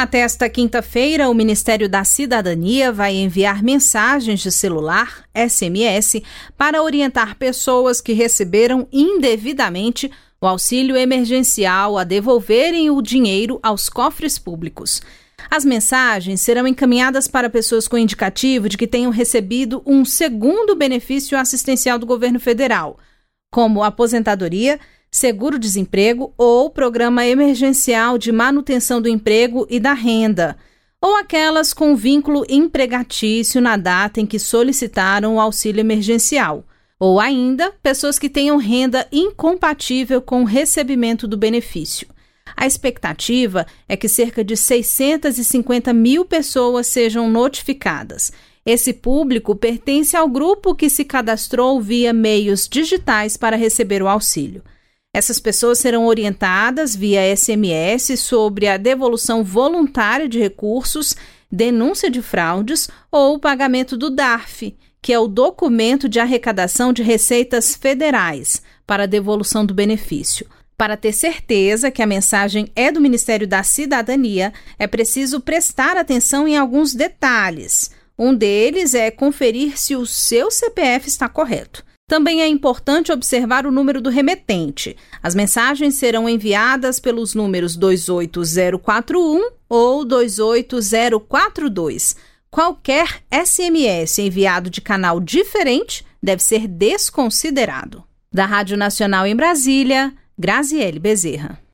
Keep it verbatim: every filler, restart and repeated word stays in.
Até esta quinta-feira, o Ministério da Cidadania vai enviar mensagens de celular, S M S, para orientar pessoas que receberam indevidamente o auxílio emergencial a devolverem o dinheiro aos cofres públicos. As mensagens serão encaminhadas para pessoas com indicativo de que tenham recebido um segundo benefício assistencial do governo federal, como aposentadoria, seguro-desemprego ou programa emergencial de manutenção do emprego e da renda, ou aquelas com vínculo empregatício na data em que solicitaram o auxílio emergencial, ou ainda pessoas que tenham renda incompatível com o recebimento do benefício. A expectativa é que cerca de seiscentas e cinquenta mil pessoas sejam notificadas. Esse público pertence ao grupo que se cadastrou via meios digitais para receber o auxílio. Essas pessoas serão orientadas via S M S sobre a devolução voluntária de recursos, denúncia de fraudes ou pagamento do D A R F, que é o Documento de Arrecadação de Receitas Federais, para a devolução do benefício. Para ter certeza que a mensagem é do Ministério da Cidadania, é preciso prestar atenção em alguns detalhes. Um deles é conferir se o seu C P F está correto. Também é importante observar o número do remetente. As mensagens serão enviadas pelos números dois oito zero quatro um ou dois oito zero quatro dois. Qualquer S M S enviado de canal diferente deve ser desconsiderado. Da Rádio Nacional em Brasília, Graziele Bezerra.